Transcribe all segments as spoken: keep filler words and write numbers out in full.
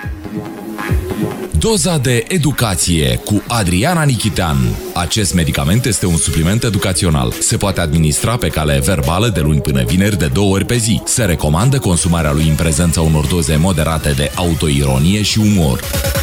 Doza de educație cu Adriana Nichitean. Acest medicament este un supliment educațional. Se poate administra pe cale verbală de luni până vineri de două ori pe zi. Se recomandă consumarea lui în prezența unor doze moderate de autoironie și umor.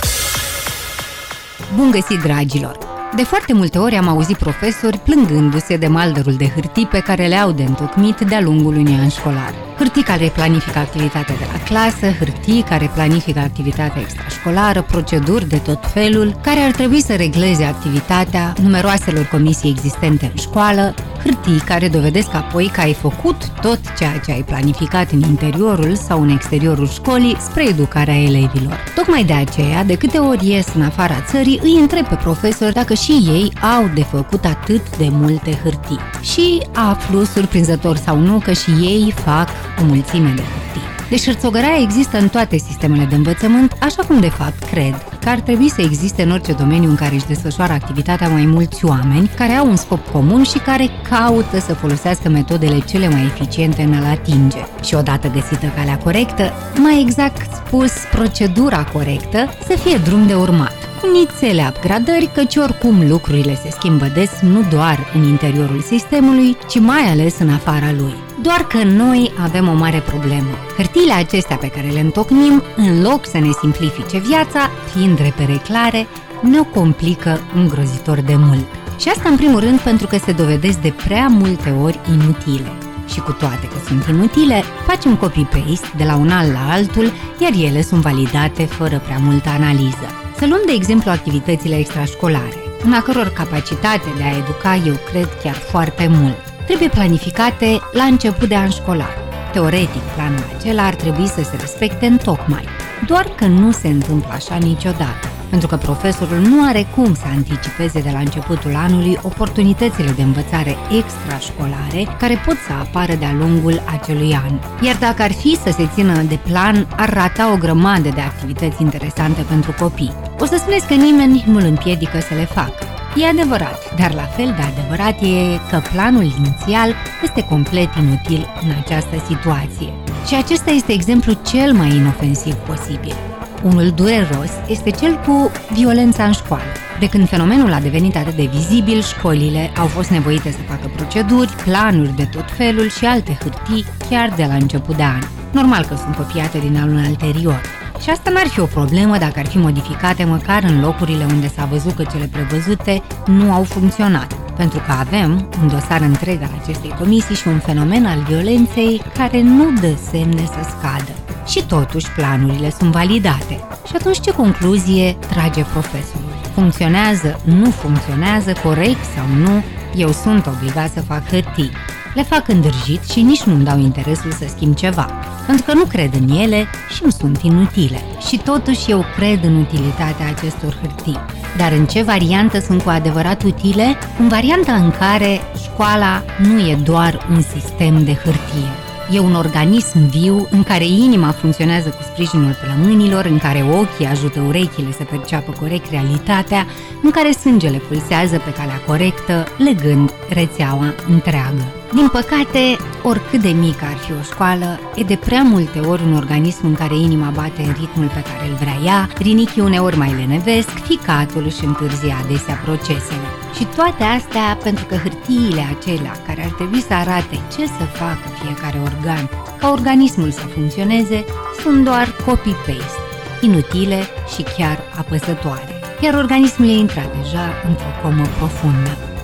Bun găsit, dragilor! De foarte multe ori am auzit profesori plângându-se de maldărul de hârtii pe care le-au de întocmit de-a lungul unui an școlar. Hârtii care planifică activitatea de la clasă, hârtii care planifică activitatea extrașcolară, proceduri de tot felul, care ar trebui să regleze activitatea numeroaselor comisii existente în școală, hârtii care dovedesc apoi că ai făcut tot ceea ce ai planificat în interiorul sau în exteriorul școlii spre educarea elevilor. Tocmai de aceea, de câte ori ies în afara țării, îi întreb pe profesori dacă și ei au de făcut atât de multe hârtii. Și aflu, surprinzător sau nu, că și ei fac o mulțime de hârtii. Deci hârțogăraia există în toate sistemele de învățământ, așa cum de fapt cred că ar trebui să existe în orice domeniu în care își desfășoară activitatea mai mulți oameni care au un scop comun și care caută să folosească metodele cele mai eficiente în a-l atinge. Și odată găsită calea corectă, mai exact spus procedura corectă, să fie drum de urmat. Cu nițele upgradări, căci oricum lucrurile se schimbă des nu doar în interiorul sistemului, ci mai ales în afara lui. Doar că noi avem o mare problemă. Hârtiile acestea pe care le întocmim, în loc să ne simplifice viața, fiind repere clare, ne-o complică îngrozitor de mult. Și asta în primul rând pentru că se dovedesc de prea multe ori inutile. Și cu toate că sunt inutile, facem copy-paste de la un an la altul, iar ele sunt validate fără prea multă analiză. Să luăm de exemplu activitățile extrașcolare, în a căror capacitate de a educa eu cred chiar foarte mult. Trebuie planificate la început de an școlar. Teoretic, planul acela ar trebui să se respecte întocmai, doar că nu se întâmplă așa niciodată, pentru că profesorul nu are cum să anticipeze de la începutul anului oportunitățile de învățare extrașcolare care pot să apară de-a lungul acelui an. Iar dacă ar fi să se țină de plan, ar rata o grămadă de activități interesante pentru copii. O să spuneți că nimeni nu îl împiedică să le facă. E adevărat, dar la fel de adevărat e că planul inițial este complet inutil în această situație. Și acesta este exemplul cel mai inofensiv posibil. Unul dureros este cel cu violența în școală. De când fenomenul a devenit atât de vizibil, școlile au fost nevoite să facă proceduri, planuri de tot felul și alte hârtii chiar de la început de an. Normal că sunt copiate din anul anterior. Și asta n-ar fi o problemă dacă ar fi modificate măcar în locurile unde s-a văzut că cele prevăzute nu au funcționat. Pentru că avem un dosar întreg al acestei comisii și un fenomen al violenței care nu dă semne să scadă. Și totuși planurile sunt validate. Și atunci ce concluzie trage profesorul? Funcționează, nu funcționează, corect sau nu, eu sunt obligat să fac hârtii. Le fac îndrăjit și nici nu-mi dau interesul să schimb ceva, pentru că nu cred în ele și îmi sunt inutile. Și totuși eu cred în utilitatea acestor hârtii. Dar în ce variantă sunt cu adevărat utile? În varianta în care școala nu e doar un sistem de hârtie. E un organism viu în care inima funcționează cu sprijinul plămânilor, în care ochii ajută urechile să perceapă corect realitatea, în care sângele pulsează pe calea corectă, legând rețeaua întreagă. Din păcate, oricât de mică ar fi o școală, e de prea multe ori un organism în care inima bate în ritmul pe care îl vrea ea, rinichii uneori mai lenevesc, ficatul își întârzie adesea procesele. Și toate astea pentru că hârtiile acelea care ar trebui să arate ce să facă fiecare organ ca organismul să funcționeze sunt doar copy-paste, inutile și chiar apăsătoare. Iar organismul e intrat deja într-o comă profundă.